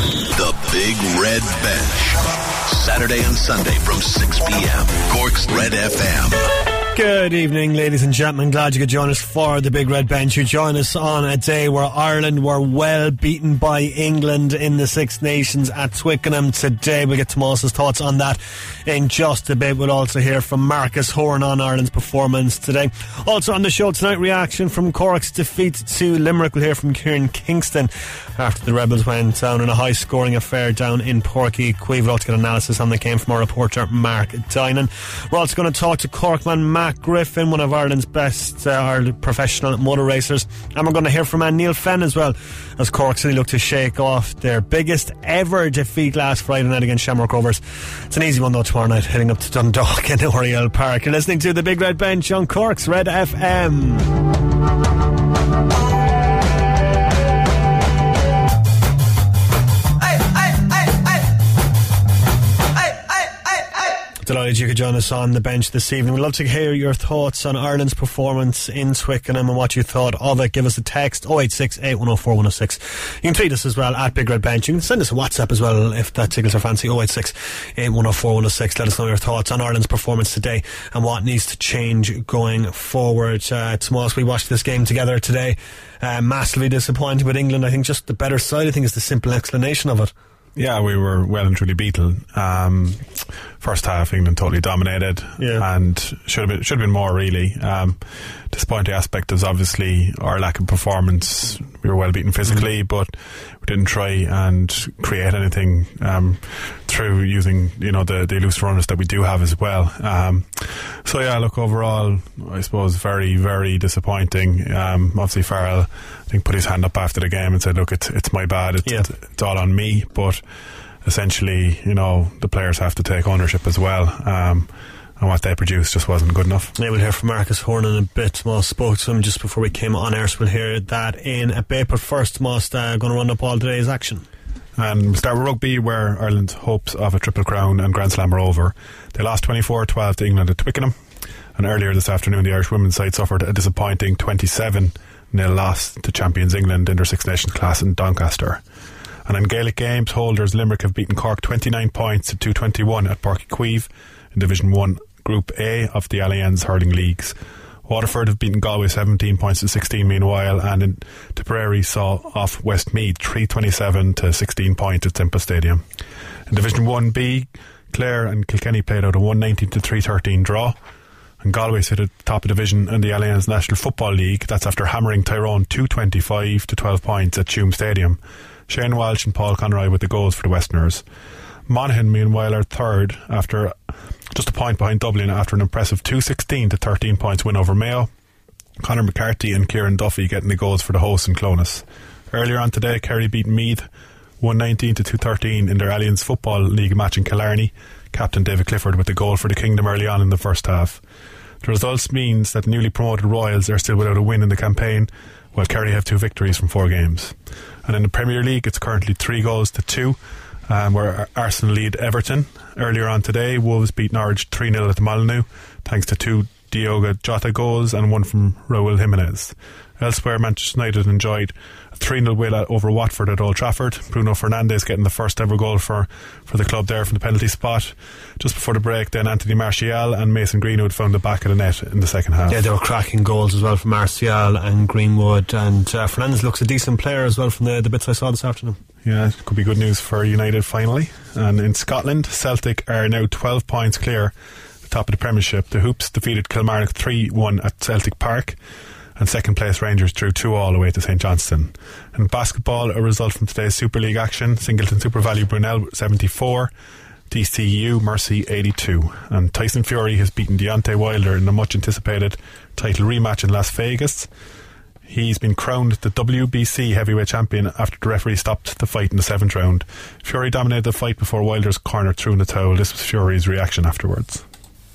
The Big Red Bench. Saturday and Sunday from 6 p.m. Cork's Red FM. Good evening, ladies and gentlemen. Glad you could join us for the Big Red Bench. You join us on a day where Ireland were well beaten by England in the Six Nations at Twickenham today. We'll get Tomas's thoughts on that in just a bit. We'll also hear from Marcus Horan on Ireland's performance today. Also on the show tonight, reaction from Cork's defeat to Limerick. We'll hear from Kieran Kingston after the Rebels went down in a high-scoring affair down in Páirc Uí Chaoimh. We'll also get analysis on that game from our reporter Mark Dinan. We're also going to talk to Corkman Matt Griffin, one of Ireland's best professional motor racers, and we're going to hear from Neil Fenn as well, as Cork City look to shake off their biggest ever defeat last Friday night against Shamrock Rovers. It's an easy one though tomorrow night, heading up to Dundalk in Oriel Park. You're listening to the Big Red Bench on Cork's Red FM. Delighted you could join us on the bench this evening. We'd love to hear your thoughts on Ireland's performance in Twickenham and what you thought of it. Give us a text 086 8104 106. You can tweet us as well at Big Red Bench. You can send us a WhatsApp as well if that tickles our fancy. 086 8104 106. Let us know your thoughts on Ireland's performance today and what needs to change going forward. Tomas, we watched this game together today. Massively disappointed with England. I think just the better side, I think, is the simple explanation of it. Yeah, we were well and truly beaten. First half, England totally dominated, and should have been more, really. Disappointing aspect is obviously our lack of performance. We were well beaten physically, but we didn't try and create anything through using, the elusive runners that we do have as well. So yeah, look, overall, I suppose very, very disappointing. Obviously, Farrell, I think, put his hand up after the game and said, "Look, it's my bad. It's all on me." But essentially, the players have to take ownership as well. And what they produced just wasn't good enough. Yeah, we'll hear from Marcus Horan in a bit. Moss spoke to him just before we came on air, so we'll hear that in a bit. But first, Moss going to run up all today's action. And we'll start with rugby, where Ireland's hopes of a Triple Crown and Grand Slam are over. They lost 24-12 to England at Twickenham, and earlier this afternoon the Irish women's side suffered a disappointing 27-0 loss to champions England in their Six Nations class in Doncaster. And in Gaelic games, holders Limerick have beaten Cork 29 points to 221 at Páirc Uí Chaoimh in Division 1 Group A of the Allianz Hurling Leagues. Waterford have beaten Galway 17 points to 16 meanwhile, and in Tipperary saw off Westmeath 327 to 16 points at Semple Stadium. In Division 1B, Clare and Kilkenny played out a 119 to 313 draw, and Galway sit at the top of division in the Allianz National Football League. That's after hammering Tyrone 225 to 12 points at Tuam Stadium. Shane Walsh and Paul Conroy with the goals for the Westerners. Monaghan, meanwhile, are third after just a point behind Dublin after an impressive 216 to 13 points win over Mayo. Conor McCarthy and Kieran Duffy getting the goals for the hosts in Clonus. Earlier on today, Kerry beat Meath 119 to 213 in their Allianz Football League match in Killarney. Captain David Clifford with the goal for the Kingdom early on in the first half. The results means that the newly promoted Royals are still without a win in the campaign, while Kerry have 2 victories from 4 games. And in the Premier League, it's currently 3-2, where Arsenal lead Everton. Earlier on today, Wolves beat Norwich 3-0 at the Molineux, thanks to 2 Diogo Jota goals and 1 from Raúl Jimenez. Elsewhere, Manchester United enjoyed a 3-0 win over Watford at Old Trafford. Bruno Fernandes getting the first ever goal for the club there from the penalty spot. Just before the break, then Anthony Martial and Mason Greenwood found the back of the net in the second half. Yeah, they were cracking goals as well from Martial and Greenwood, and Fernandes looks a decent player as well from the bits I saw this afternoon. Yeah, it could be good news for United finally. And in Scotland, Celtic are now 12 points clear at the top of the Premiership. The Hoops defeated Kilmarnock 3-1 at Celtic Park, and second place Rangers drew 2-2 away to St Johnstone. In basketball, a result from today's Super League action: Singleton Super Value Brunel 74, DCU Mercy 82, and Tyson Fury has beaten Deontay Wilder in a much anticipated title rematch in Las Vegas. He's been crowned the WBC heavyweight champion after the referee stopped the fight in the 7th round. Fury dominated the fight before Wilder's corner threw in the towel. This was Fury's reaction afterwards.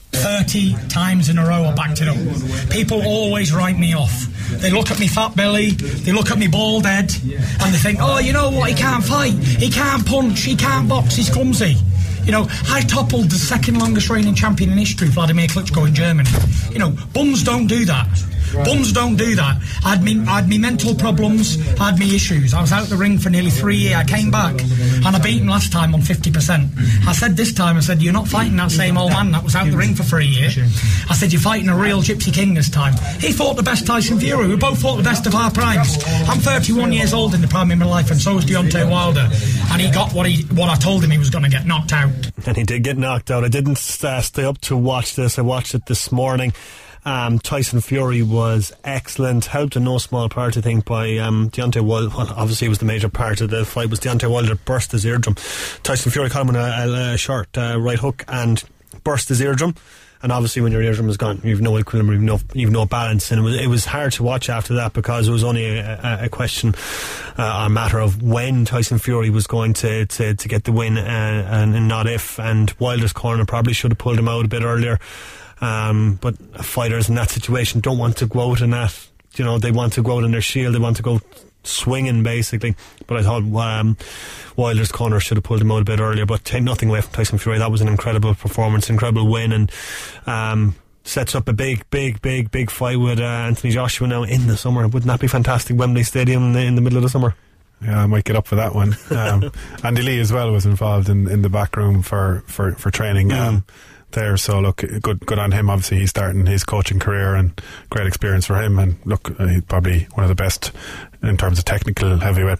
30 times in a row I backed it up. People always write me off. They look at me fat belly, they look at me bald head, and they think, oh, you know what, he can't fight, he can't punch, he can't box, he's clumsy. You know, I toppled the second longest reigning champion in history, Vladimir Klitschko, in Germany. You know, bums don't do that. Bums don't do that. I had me mental problems, I had me issues. I was out the ring for nearly 3 years. I came back and I beat him last time on 50%. I said this time, I said, you're not fighting that same old man that was out the ring for 3 years. I said, you're fighting a real Gypsy King this time. He fought the best Tyson Fury. We both fought the best of our primes. I'm 31 years old in the prime of my life, and so is Deontay Wilder. And he got what I told him he was going to get, knocked out. And he did get knocked out. I didn't stay up to watch this. I watched it this morning. Tyson Fury was excellent, helped in no small part, I think, by Deontay Wilder. Well, obviously it was the major part of the fight was Deontay Wilder burst his eardrum. Tyson Fury caught him on a short right hook and burst his eardrum. And obviously when your eardrum is gone, you've no equilibrium, you've no balance, and it was hard to watch after that, because it was only a question, a matter of when Tyson Fury was going to get the win, and not if. And Wilder's corner probably should have pulled him out a bit earlier. But fighters in that situation don't want to go out in that, you know, they want to go out in their shield, they want to go swinging basically. But I thought Wilder's corner should have pulled him out a bit earlier. But take nothing away from Tyson Fury, that was an incredible performance, incredible win, and sets up a big fight with Anthony Joshua now in the summer. Wouldn't that be fantastic? Wembley Stadium in the middle of the summer. Yeah, I might get up for that one. Andy Lee as well was involved in the back room for training there, so look, good on him. Obviously he's starting his coaching career, and great experience for him, and look, he's probably one of the best in terms of technical heavyweight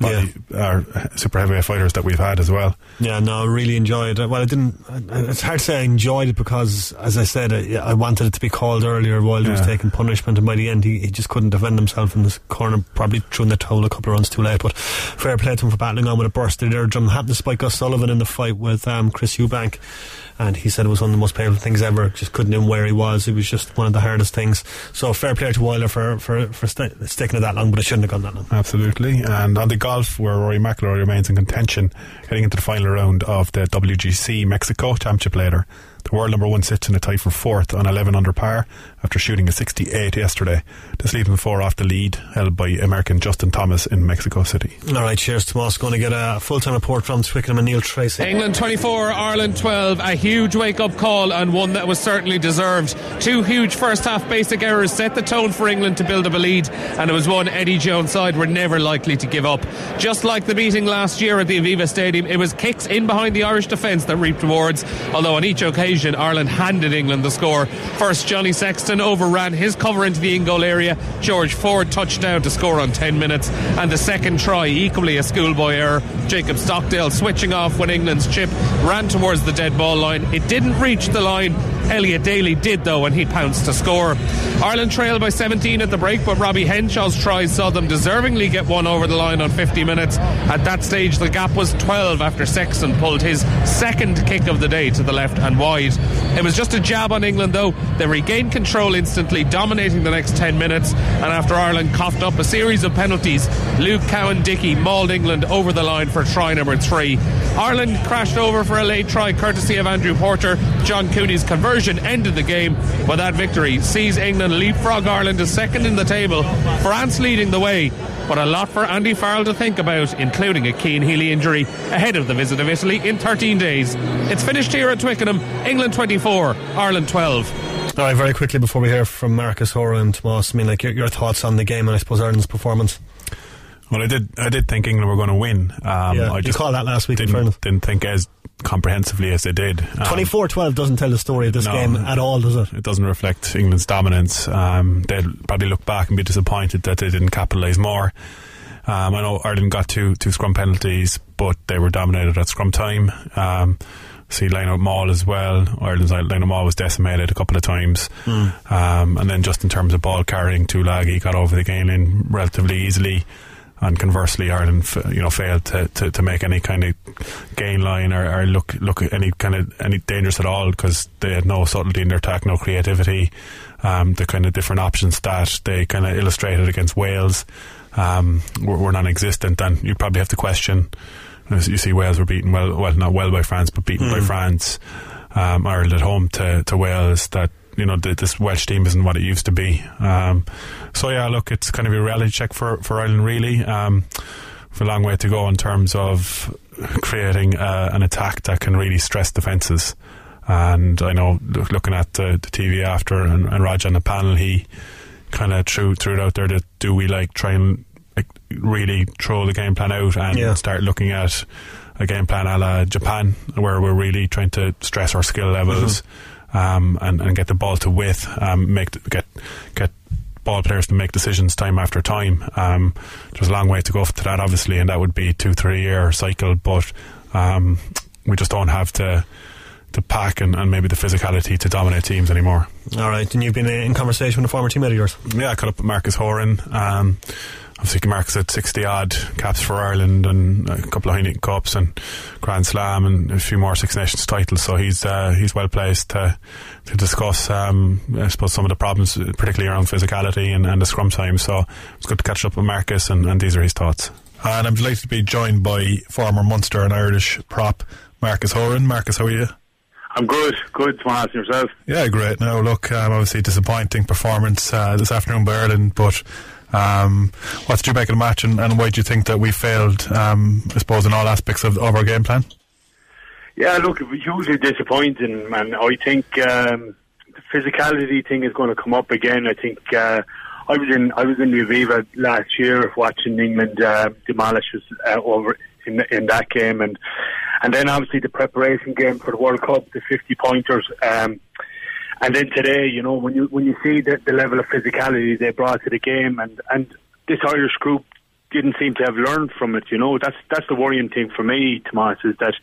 super heavyweight fighters that we've had as well. Yeah, no, really enjoyed it. Well, it's hard to say I enjoyed it, because as I said, I wanted it to be called earlier. Wilder was taking punishment, and by the end he just couldn't defend himself in this corner, probably threw in the towel a couple of runs too late. But fair play to him for battling on with a bursted eardrum. Happened to spike Gus Sullivan in the fight with Chris Eubank, and he said it was one of the most painful things ever. Just couldn't know where he was. It was just one of the hardest things. So fair play to Wilder for sticking it that long, but it shouldn't have gone that long. Absolutely. And on the golf, where Rory McIlroy remains in contention heading into the final round of the WGC Mexico Championship later. The world number one sits in a tie for fourth on 11 under par after shooting a 68 yesterday. This leaves him 4 off the lead held by American Justin Thomas in Mexico City. Alright, cheers, Tomas. Going to get a full-time report from Twickenham and Neil Tracy. England 24, Ireland 12. A huge wake-up call, and one that was certainly deserved. 2 huge first-half basic errors set the tone for England to build up a lead, and it was one Eddie Jones' side were never likely to give up. Just like the meeting last year at the Aviva Stadium, it was kicks in behind the Irish defence that reaped rewards, although on each occasion Ireland handed England the score. First, Johnny Sexton overran his cover into the in-goal area. George Ford touched down to score on 10 minutes, and the second try, equally a schoolboy error. Jacob Stockdale switching off when England's chip ran towards the dead ball line. It didn't reach the line. Elliot Daly did though, and he pounced to score. Ireland trailed by 17 at the break, but Robbie Henshaw's tries saw them deservingly get one over the line on 50 minutes. At that stage the gap was 12 after Sexton pulled his second kick of the day to the left and wide. It was just a jab on England though. They regained control instantly, dominating the next 10 minutes, and after Ireland coughed up a series of penalties, Luke Cowan-Dickey mauled England over the line for try number 3. Ireland crashed over for a late try courtesy of Andrew Porter. John Cooney's conversion ended the game, but that victory sees England leapfrog Ireland to second in the table, France leading the way. But a lot for Andy Farrell to think about, including a Keane Healy injury ahead of the visit of Italy in 13 days. It's finished here at Twickenham. England 24, Ireland 12. Alright, very quickly before we hear from Marcus Hora and Tomas, I mean, like your thoughts on the game and I suppose Ireland's performance. Well, I did think England were going to win. I just called that last week. Didn't think as comprehensively as they did. 24-12 doesn't tell the story of this game at all, does it? It doesn't reflect England's dominance. They'll probably look back and be disappointed that they didn't capitalise more. I know Ireland got two scrum penalties, but they were dominated at scrum time. See line-out maul as well. Ireland's line-out maul was decimated a couple of times. And then just in terms of ball carrying, Tulagi got over the gain line relatively easily. And conversely, Ireland, failed to make any kind of gain line or look any dangerous at all, because they had no subtlety in their attack, no creativity. The kind of different options that they kind of illustrated against Wales were non-existent, and you probably have to question. You see, Wales were beaten not well by France, but beaten by France. Ireland at home to Wales. That this Welsh team isn't what it used to be. So yeah, look, it's kind of a reality check for Ireland really. a long way to go in terms of creating an attack that can really stress defences. And I know, looking at the TV after, and Raj on the panel, he kind of threw it out there that do we try and really throw the game plan out and start looking at a game plan a la Japan, where we're really trying to stress our skill levels, and get the ball to width, get ball players to make decisions time after time. There's a long way to go to that, obviously, and that would be 2-3 year cycle, but we just don't have the pack and maybe the physicality to dominate teams anymore. Alright, and you've been in conversation with a former teammate of yours? Yeah, I caught up with Marcus Horan. Obviously Marcus had 60 odd caps for Ireland and a couple of Heineken Cups and Grand Slam and a few more Six Nations titles, so he's well placed to discuss I suppose some of the problems, particularly around physicality and the scrum time. So it's good to catch up with Marcus, and these are his thoughts. And I'm delighted to be joined by former Munster and Irish prop Marcus Horan. Marcus, how are you? I'm good, Tomas, yourself? Yeah, great. Now look, obviously disappointing performance this afternoon by Ireland, but what did you make of the match, and why do you think that we failed, I suppose, in all aspects of our game plan? Yeah, look, it was hugely disappointing, man. I think the physicality thing is going to come up again. I think I was in the Aviva last year watching England demolish us over in that game, and then obviously the preparation game for the World Cup, the 50-pointers, and then today, you know, when you see the level of physicality they brought to the game, and this Irish group didn't seem to have learned from it. You know, that's the worrying thing for me, Tomas, is that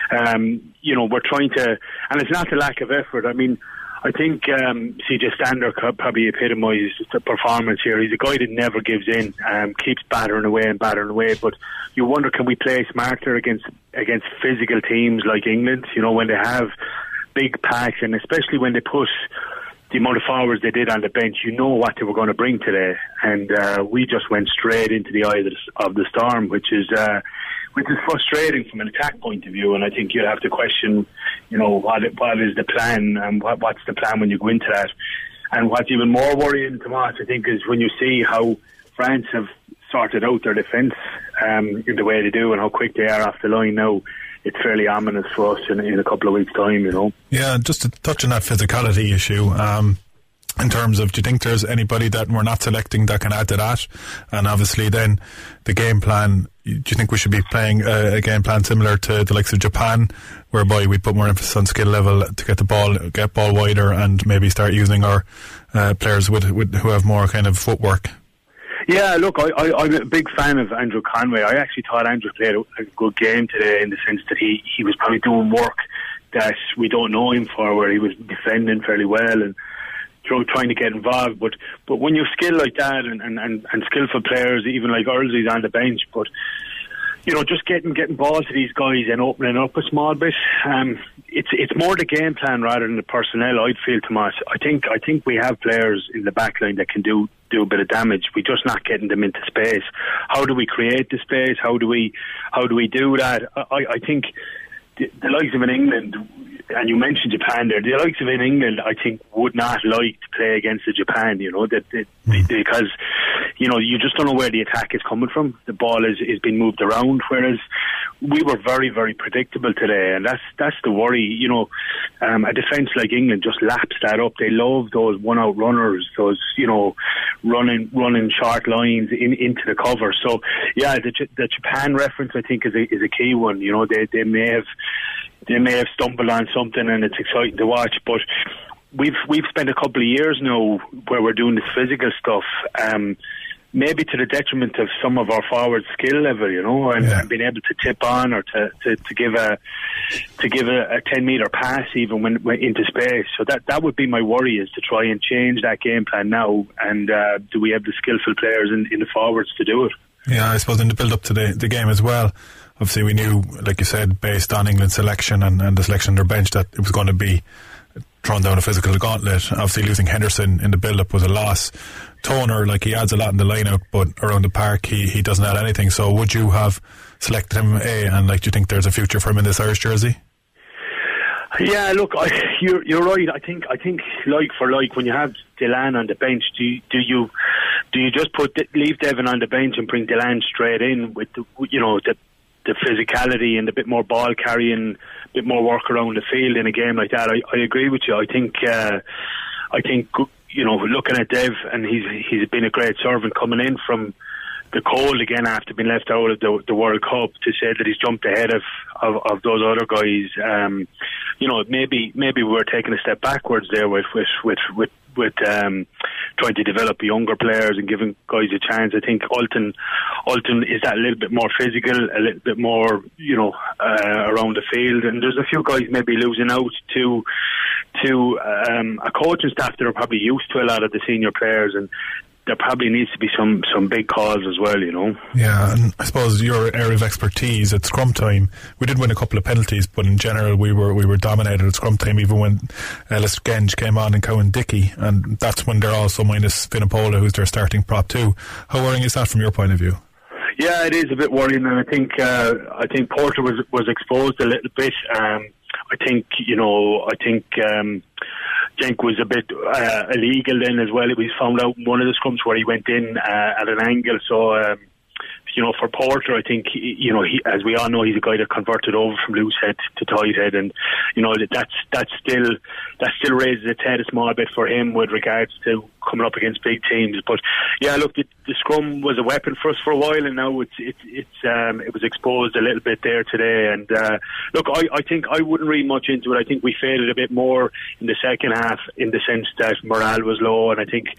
you know, we're trying to, and it's not the lack of effort. I mean, I think CJ Stander probably epitomised the performance here. He's a guy that never gives in, keeps battering away. But you wonder, can we play smarter against physical teams like England? You know, when they have big packs, and especially when they put the amount of forwards they did on the bench, you know what they were going to bring today. And we just went straight into the eye of the storm, which is frustrating from an attack point of view. And I think you'll have to question, you know, what is the plan, and what's the plan when you go into that. And what's even more worrying, Tomas, I think, is when you see how France have sorted out their defence in the way they do, and how quick they are off the line now. It's fairly ominous for us in a couple of weeks' time, you know. Yeah, just to touch on that physicality issue, in terms of, do you think there's anybody that we're not selecting that can add to that? And obviously then the game plan, do you think we should be playing a game plan similar to the likes of Japan, whereby we put more emphasis on skill level to get ball wider, and maybe start using our players who have more kind of footwork? Yeah, look, I'm a big fan of Andrew Conway. I actually thought Andrew played a good game today, in the sense that he was probably doing work that we don't know him for, where he was defending fairly well and trying to get involved. But when you skill like that, and skillful players, even like Earlsy's on the bench, but you know, just getting balls to these guys and opening up a small bit. It's more the game plan rather than the personnel, I'd feel, Tomas. I think we have players in the back line that can do a bit of damage. We're just not getting them into space. How do we create the space? How do we do that? I think the likes of England, and you mentioned Japan there, the likes of England, I think, would not like to play against Japan, you know, because, you know, you just don't know where the attack is coming from. The ball is being moved around, whereas we were very, very predictable today, and that's the worry. You know, a defence like England just laps that up. They love those one-out runners, those, you know, running short lines into the cover. So, yeah, the Japan reference, I think, is a key one. You know, they may have stumbled on something, and it's exciting to watch. But we've spent a couple of years now where we're doing this physical stuff, maybe to the detriment of some of our forward skill level, you know, and being able to tip on, or to give a 10-metre pass even when into space. So that would be my worry, is to try and change that game plan now, and do we have the skillful players in the forwards to do it? Yeah, I suppose in the build up to the game as well, obviously we knew, like you said, based on England's selection and the selection on their bench, that it was going to be thrown down a physical gauntlet. Obviously losing Henderson in the build up was a loss. Toner, like, he adds a lot in the line-out, but around the park he doesn't add anything. So would you have selected him, and like, do you think there's a future for him in this Irish jersey? Yeah, look, you're right. I think like for like, when you have Delan on the bench, do you do you just leave Devon on the bench and bring Deland straight in with the physicality and a bit more ball carrying, a bit more work around the field in a game like that? I agree with you. I think looking at Dev, and he's been a great servant coming in from the cold again after being left out of the World Cup, to say that he's jumped ahead of those other guys. Maybe we're taking a step backwards there with trying to develop younger players and giving guys a chance. I think Ulton is that a little bit more physical, a little bit more around the field, and there's a few guys maybe losing out to a coaching staff that are probably used to a lot of the senior players, and there probably needs to be some big calls as well, Yeah, and I suppose your area of expertise at scrum time, we did win a couple of penalties, but in general we were dominated at scrum time, even when Ellis Genge came on and Cowan Dickey, and that's when they're also minus Vinopola, who's their starting prop too. How worrying is that from your point of view? Yeah, it is a bit worrying, and I think Porter was exposed a little bit. I think Jenk was a bit illegal then as well. It was found out in one of the scrums where he went in at an angle. So, for Porter, I think, he, as we all know, he's a guy that converted over from loose head to tight head, and that still raises its head a small bit for him with regards to coming up against big teams. But yeah, look, the scrum was a weapon for us for a while, and now it was exposed a little bit there today. And look, I think I wouldn't read much into it. I think we faded a bit more in the second half, in the sense that morale was low, and I think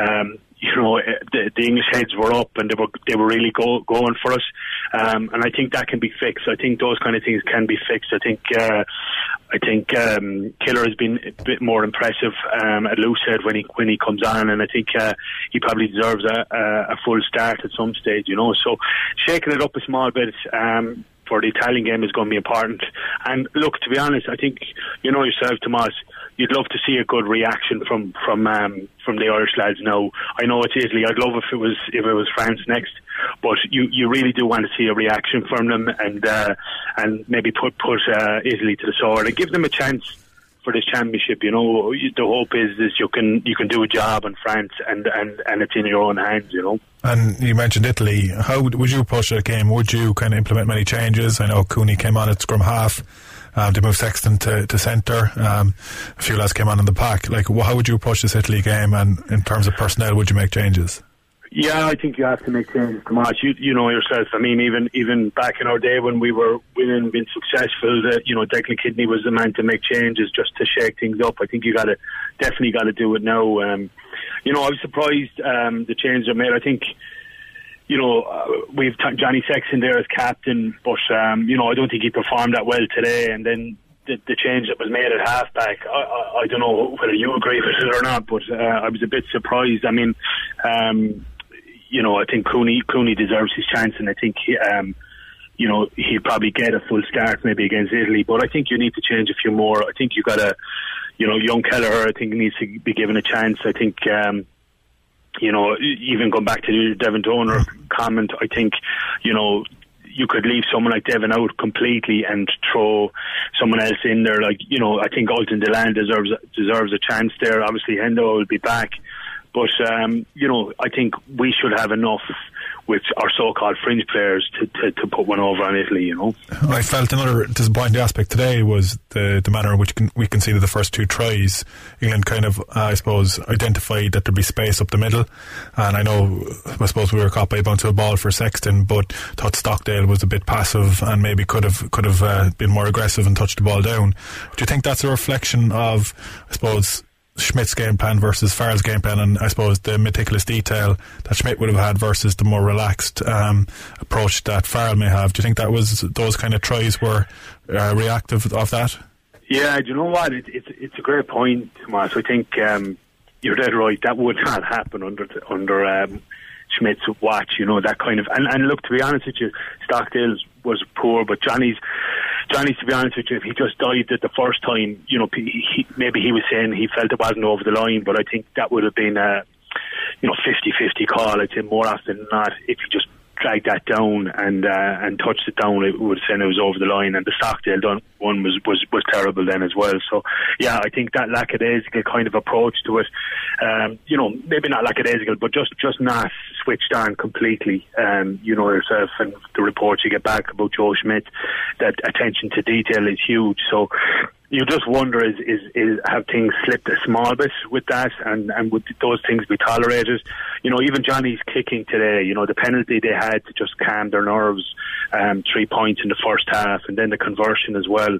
the English heads were up and they were really going for us, and I think that can be fixed. I think those kind of things can be fixed. I think Killer has been a bit more impressive at loosehead when he comes on, and I think he probably deserves a full start at some stage. So shaking it up a small bit for the Italian game is going to be important. And look, to be honest, I think yourself, Tomas, you'd love to see a good reaction from the Irish lads now. I know it's Italy. I'd love if it was France next, but you really do want to see a reaction from them, and maybe put Italy to the sword and give them a chance for this championship. The hope is you can do a job in France, and it's in your own hands. And you mentioned Italy. How would you approach that game? Would you kind of implement many changes? I know Cooney came on at scrum half. They moved Sexton to centre. A few lads came on in the pack. How would you approach this Italy game? And in terms of personnel, would you make changes? Yeah, I think you have to make changes, Tomas. You know yourself. I mean, even back in our day when we were winning, being successful, Declan Kidney was the man to make changes just to shake things up. I think you definitely got to do it now. I was surprised the changes are made. I think we've Johnny Sexton there as captain, but I don't think he performed that well today. And then the change that was made at halfback, I don't know whether you agree with it or not, but I was a bit surprised. I mean, I think Cooney deserves his chance, and I think he'll probably get a full start maybe against Italy. But I think you need to change a few more. I think you got to, young Kelleher, I think needs to be given a chance. I think. Even going back to the Devon Toner comment, I think, you could leave someone like Devon out completely and throw someone else in there. I think Ulton Deland deserves a chance there. Obviously, Hendo will be back. But, I think we should have enough with our so-called fringe players to put one over on Italy, I felt another disappointing aspect today was the manner in which we conceded the first two tries. England kind of, I suppose, identified that there'd be space up the middle, and I suppose we were caught by a bounce of a ball for Sexton, but thought Stockdale was a bit passive and maybe could have been more aggressive and touched the ball down. Do you think that's a reflection of, I suppose, Schmidt's game plan versus Farrell's game plan, and I suppose the meticulous detail that Schmidt would have had versus the more relaxed approach that Farrell may have? Do you think that was those kind of tries were reactive of that? Yeah, do you know what? It's a great point, Tomas. I think you're dead right. That would not happen under Schmidt's watch. That kind of and look, to be honest with you, Stockdale's was poor, but Johnny's, to be honest with you, if he just dived it the first time, maybe he was saying he felt it wasn't over the line, but I think that would have been a 50-50 call. I'd say more often than not, if he just dragged that down and touched it down, it would have said it was over the line. And the Stockdale one was terrible then as well. So yeah, I think that lackadaisical kind of approach to it, maybe not lackadaisical, but just not switched on completely. Yourself and the reports you get back about Joe Schmidt, that attention to detail is huge. So you just wonder, have things slipped a small bit with that, and would those things be tolerated? Even Johnny's kicking today, the penalty they had to just calm their nerves, 3 points in the first half, and then the conversion as well.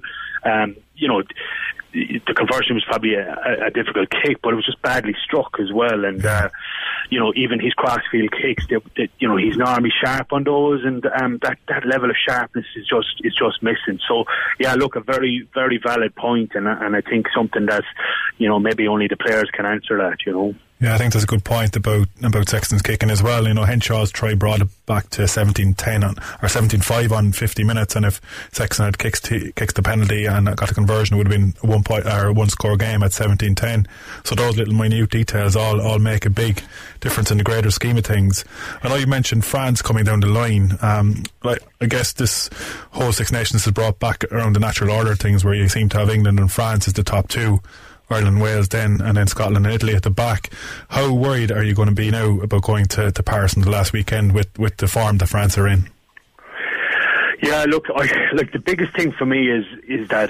The conversion was probably a difficult kick, but it was just badly struck as well. And even his crossfield kicks, he's normally sharp on those, and that level of sharpness is just missing. So yeah, look, a very, very valid point, and I think something that maybe only the players can answer that. Yeah, I think there's a good point about Sexton's kicking as well. Henshaw's try brought it back to 17-10 or 17-5 on 50 minutes, and if Sexton had kicked the penalty and got a conversion, it would have been a 1 point or 1 score game at 17-10. So those little minute details all make a big difference in the greater scheme of things. I know you mentioned France coming down the line. I guess this whole Six Nations has brought back around the natural order of things, where you seem to have England and France as the top two, Ireland, Wales and then Scotland and Italy at the back. How worried are you going to be now about going to Paris in the last weekend with the form that France are in? Yeah, look, the biggest thing for me is that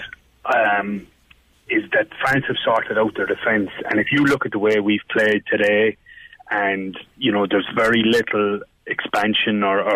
France have sorted out their defence, and if you look at the way we've played today, and there's very little expansion or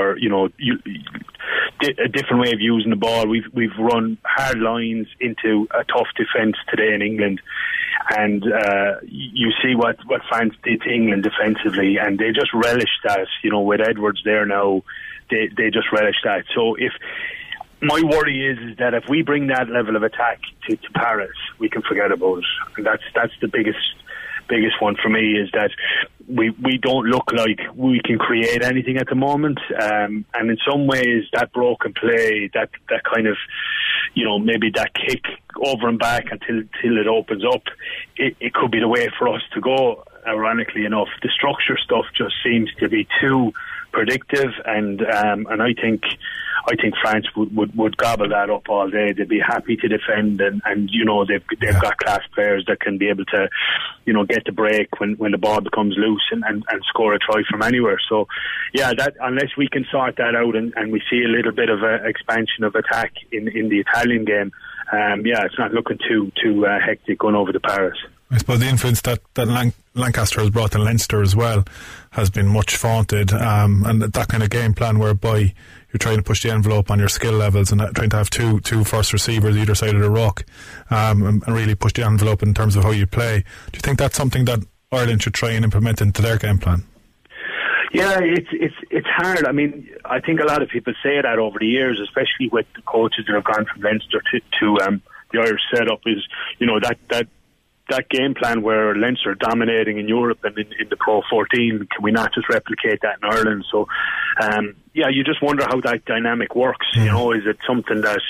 a different way of using the ball. We've run hard lines into a tough defence today in England, and you see what France did to England defensively, and they just relished that. With Edwards there now, they just relish that. So if my worry is that if we bring that level of attack to Paris, we can forget about it, and that's the biggest one for me, is that we don't look like we can create anything at the moment, and in some ways that broken play, that kind of maybe that kick over and back until it opens up, it could be the way for us to go. Ironically enough, the structure stuff just seems to be too predictive, and I think France would gobble that up all day. They'd be happy to defend, and they've got class players that can be able to get the break when the ball becomes loose and score a try from anywhere. So yeah, that unless we can sort that out and we see a little bit of an expansion of attack in the Italian game, it's not looking too hectic going over to Paris. I suppose the influence that Lancaster has brought to Leinster as well has been much vaunted, and that kind of game plan whereby you're trying to push the envelope on your skill levels and trying to have two first receivers either side of the ruck, and really push the envelope in terms of how you play. Do you think that's something that Ireland should try and implement into their game plan? Yeah, it's hard. I mean, I think a lot of people say that over the years, especially with the coaches that have gone from Leinster to the Irish setup, is that game plan where Leinster are dominating in Europe and in the Pro 14, can we not just replicate that in Ireland? So, you just wonder how that dynamic works. Is it something that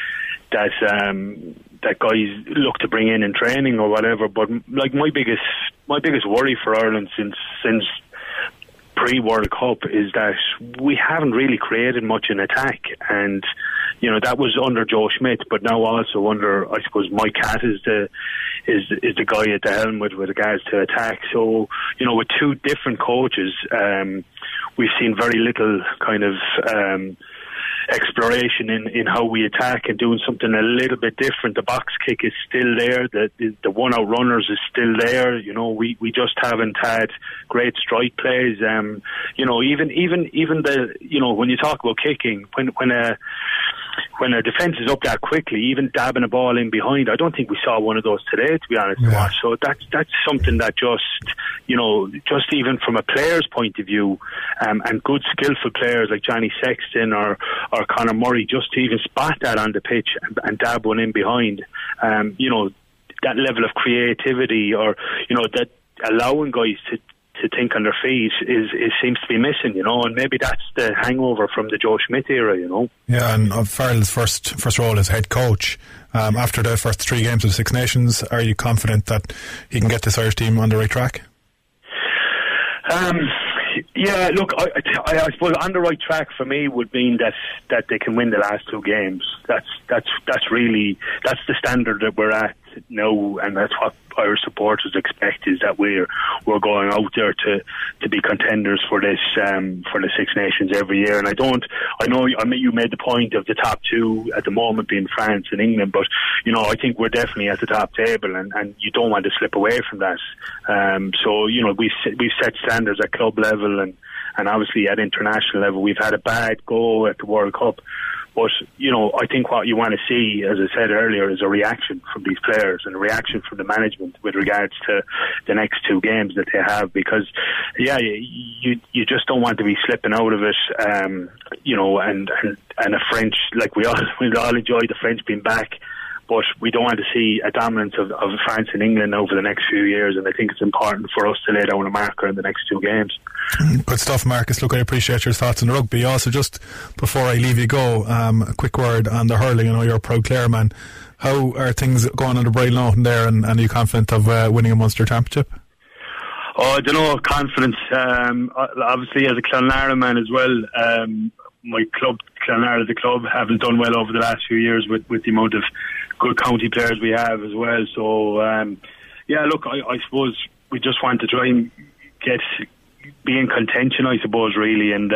guys look to bring in training or whatever? But like my biggest worry for Ireland since pre-World Cup is that we haven't really created much in attack, and that was under Joe Schmidt, but now also under, I suppose, Mike Catt is the guy at the helm with regards to attack. So with two different coaches, we've seen very little kind of exploration in how we attack and doing something a little bit different. The box kick is still there, the one out runners is still there. We just haven't had great strike plays. Even the when you talk about kicking, when a defence is up that quickly, even dabbing a ball in behind, I don't think we saw one of those today, to be honest. Yeah. So that's something that just even from a player's point of view, and good skillful players like Johnny Sexton or Conor Murray, just to even spot that on the pitch and dab one in behind, that level of creativity, or that allowing guys to think on their feet is seems to be missing, and maybe that's the hangover from the Joe Schmidt era, Yeah, and Farrell's first role as head coach, after the first 3 games of Six Nations, are you confident that he can get this Irish team on the right track? Yeah, look, I suppose on the right track for me would mean that they can win the last 2 games. That's the standard that we're at now, and that's what Irish supporters expect, is that we're going out there to be contenders for this for the Six Nations every year. And I know you made the point of the top 2 at the moment being France and England, but I think we're definitely at the top table, and you don't want to slip away from that. So we've set standards at club level and obviously at international level. We've had a bad go at the World Cup. But, I think what you want to see, as I said earlier, is a reaction from these players and a reaction from the management with regards to the next 2 games that they have. Because, you just don't want to be slipping out of it, and a French, like we all enjoy the French being back. But we don't want to see a dominance of France and England over the next few years, and I think it's important for us to lay down a marker in the next 2 games. Good stuff, Marcus. Look, I appreciate your thoughts on the rugby. Also, just before I leave you go, a quick word on the hurling. I know you're a proud Clare man. How are things going under Brian Lowton there, and are you confident of winning a Munster Championship? I don't know, confidence. Obviously, as a Clonlara man as well, my club, Clonlara, the club, haven't done well over the last few years with the amount of good county players we have as well. So, look, I suppose we just want to try and be in contention, I suppose, really, and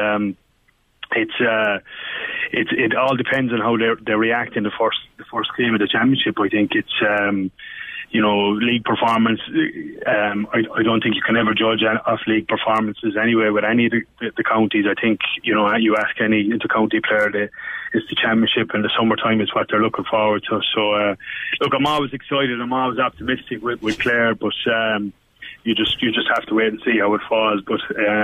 it all depends on how they react in the first game of the championship. I think it's league performance. I don't think you can ever judge off league performances anyway with any of the counties. I think you ask any inter-county player, it's the championship and the summertime is what they're looking forward to. So look, I'm always excited. I'm always optimistic with Clare, but you just have to wait and see how it falls. But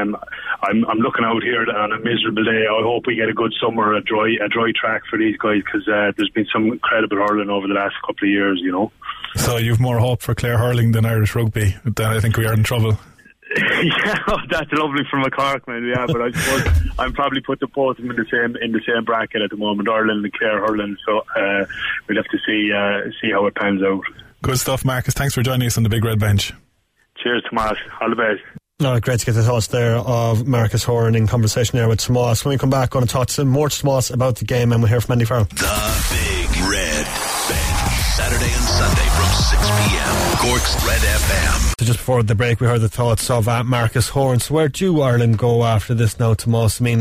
I'm looking out here on a miserable day. I hope we get a good summer, a dry track for these guys, because there's been some incredible hurling over the last couple of years. So you've more hope for Clare hurling than Irish rugby. Then I think we are in trouble. Yeah, that's lovely from a Cork man. Yeah, but I suppose I'm probably put the both of them in the same bracket at the moment, Ireland and Clare hurling. So we'll have to see how it pans out. Good stuff, Marcus. Thanks for joining us on the Big Red Bench. Cheers, Tomas. All the best. Great to get the thoughts there of Marcus Horan in conversation there with Tomas. When we come back, going to talk some more to Tomas about the game, and we'll hear from Andy Farrell. The Big Red Bench, Saturday and Sunday from 6 p.m. Cork's Red FM. So just before the break, we heard the thoughts of Marcus Horan. So where do Ireland go after this now, Tomas? I mean,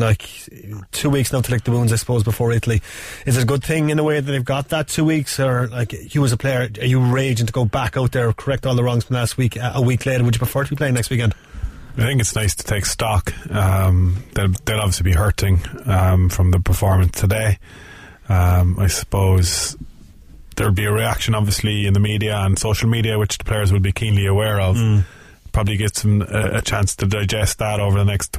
2 weeks now to lick the wounds, I suppose, before Italy. Is it a good thing in a way that they've got that 2 weeks? Or, you as a player, are you raging to go back out there, correct all the wrongs from last week, a week later? Would you prefer to be playing next weekend? I think it's nice to take stock. They'll obviously be hurting from the performance today. I suppose there'll be a reaction obviously in the media and social media, which the players will be keenly aware of. Probably get them a chance to digest that over the next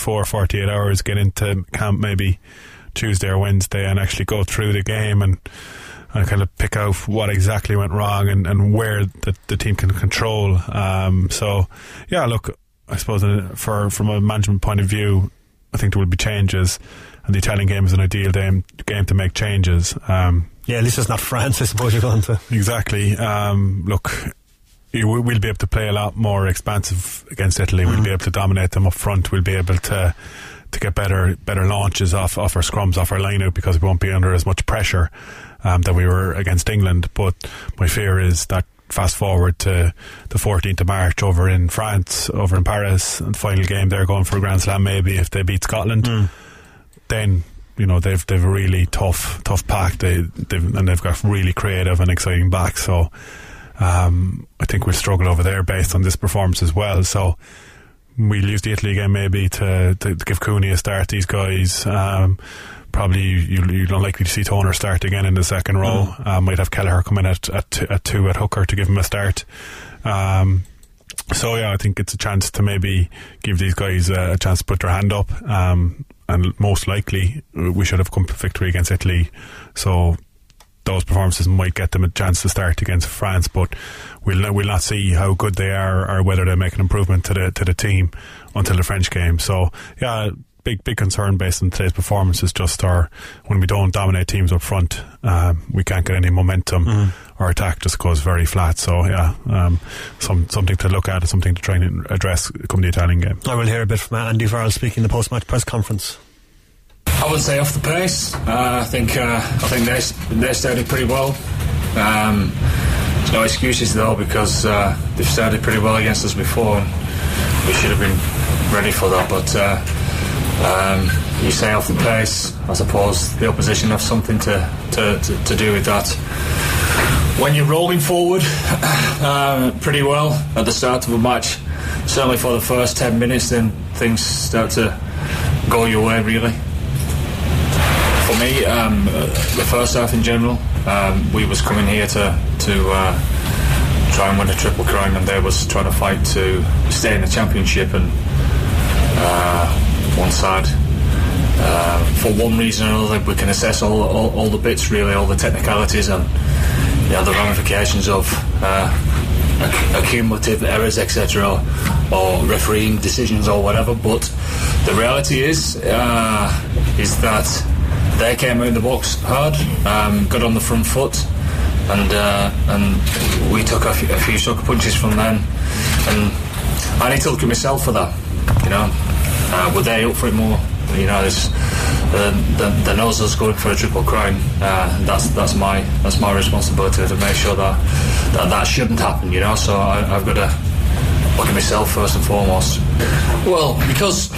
48 hours, get into camp maybe Tuesday or Wednesday and actually go through the game and kind of pick out what exactly went wrong and where the team can control. So yeah, look, I suppose from a management point of view, I think there will be changes, and the Italian game is an ideal game to make changes. Yeah, at least it's not France, I suppose you're going to. Exactly. Look, we'll be able to play a lot more expansive against Italy. We'll be able to dominate them up front. We'll be able to get better launches off our scrums, off our line-out, because we won't be under as much pressure that we were against England. But my fear is that fast forward to the 14th of March over in France, over in Paris, and the final game they're going for a Grand Slam maybe if they beat Scotland. Then they've a really tough pack. They've got really creative and exciting backs. So I think we'll struggle over there based on this performance as well. So we'll use the Italy game maybe to give Cooney a start. These guys, probably you're unlikely to see Toner start again in the second row. Might have Kelleher come in at 2 at hooker to give him a start. So yeah, I think it's a chance to maybe give these guys a chance to put their hand up. And most likely we should have come to victory against Italy. So those performances might get them a chance to start against France, but we'll not see how good they are or whether they make an improvement to the team until the French game. So yeah, big concern based on today's performance is just when we don't dominate teams up front, we can't get any momentum. Our attack just goes very flat. So something to look at and something to try and address come the Italian game. I will hear a bit from Andy Farrell speaking in the post-match press conference. I would say off the pace. I think they started pretty well. There's no excuses though, because they've started pretty well against us before, and we should have been ready for that. But you say off the pace, I suppose the opposition have something to do with that. When you're rolling forward pretty well at the start of a match, certainly for the first 10 minutes, then things start to go your way, really. For me, the first half in general, we was coming here to try and win a Triple Crown, and they was trying to fight to stay in the championship. And one side, for one reason or another, we can assess all the bits, really, all the technicalities and the ramifications of accumulative errors, etc., or refereeing decisions or whatever. But the reality is that they came out in the box hard, got on the front foot, and we took a few sucker punches from them. And I need to look at myself for that. Were they up for it more? The knows us going for a Triple Crown. That's my responsibility to make sure that shouldn't happen. So I've got to look at myself first and foremost. Well, because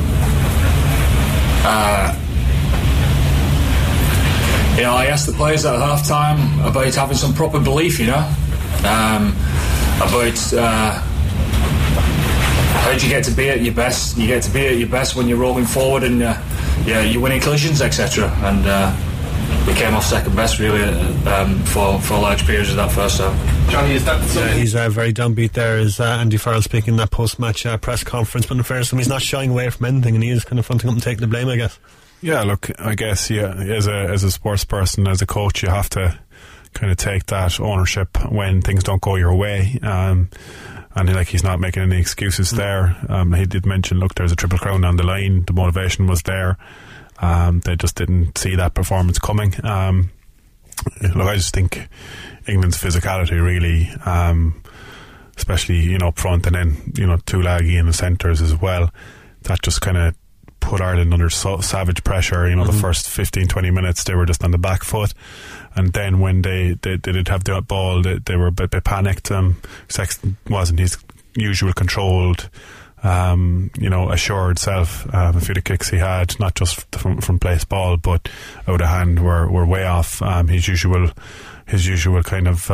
I asked the players at half time about having some proper belief, about how do you get to be at your best. You get to be at your best when you're rolling forward and you're winning collisions, etc. And we came off second best, really, for large periods of that first half. Johnny, is that he's very downbeat there, is Andy Farrell speaking in that post-match press conference. But in fairness to him, he's not shying away from anything, and he is kind of fronting up and taking the blame, I guess. Yeah, look, I guess, as a sports person, as a coach, you have to kind of take that ownership when things don't go your way. And he's not making any excuses there. He did mention, look, there's a Triple Crown on the line. The motivation was there. They just didn't see that performance coming. Look, I just think England's physicality really, especially, up front, and then, Tulagi in the centres as well, that just kind of put Ireland under savage pressure. The first 15-20 minutes they were just on the back foot, and then when they did have the ball, they were a bit panicked. Sexton wasn't his usual controlled, assured self. A few of the kicks he had, not just from place ball, but out of hand, were way off his usual kind of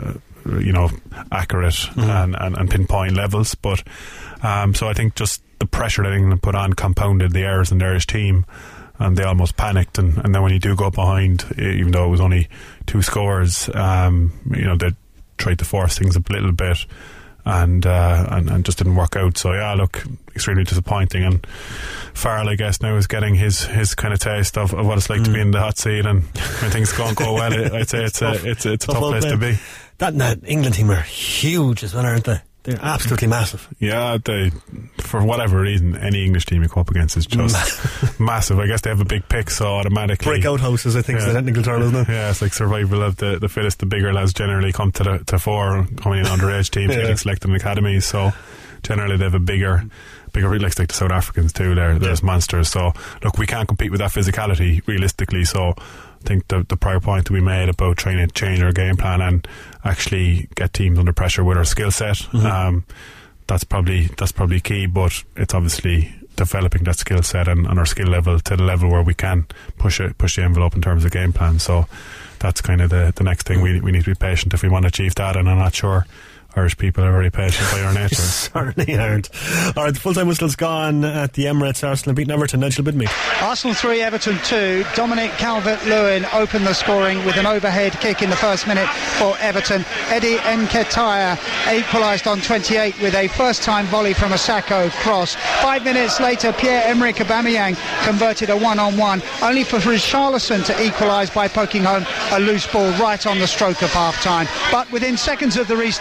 accurate and pinpoint levels. But so I think just the pressure that England put on compounded the errors in the Irish team, and they almost panicked. And then when you do go behind, even though it was only 2 scores, they tried to force things a little bit, and just didn't work out. So look, extremely disappointing. And Farrell, I guess, now is getting his kind of taste of what it's like to be in the hot seat, and when things don't go well, I'd say it's a tough place to be. That England team are huge as well, aren't they? They're absolutely massive. Yeah, they, for whatever reason, any English team you come up against is just massive. I guess they have a big pick, so automatically breakout houses, I think, is the technical term, isn't it? Yeah, it's like survival of the fittest. The bigger lads generally come to fore, coming in underage teams, getting selected in academies. So generally they have a bigger like the South Africans too. There's monsters. So look, we can't compete with that physicality realistically. So I think the prior point that we made about trying to change our game plan and actually get teams under pressure with our skill set, that's probably key. But it's obviously developing that skill set and our skill level to the level where we can push the envelope in terms of game plan. So that's kind of the next thing. We need to be patient if we want to achieve that, and I'm not sure Irish people are very patient by our nature. Certainly aren't. Alright, the full-time whistle's gone at the Emirates. Arsenal beating Everton. Nigel Bidmead. Arsenal 3, Everton 2. Dominic Calvert-Lewin opened the scoring with an overhead kick in the first minute for Everton. Eddie Nketiah equalised on 28 with a first-time volley from a Sakho cross. 5 minutes later, Pierre-Emerick Aubameyang converted a one-on-one, only for Richarlison to equalise by poking home a loose ball right on the stroke of half-time. But within seconds of the restart,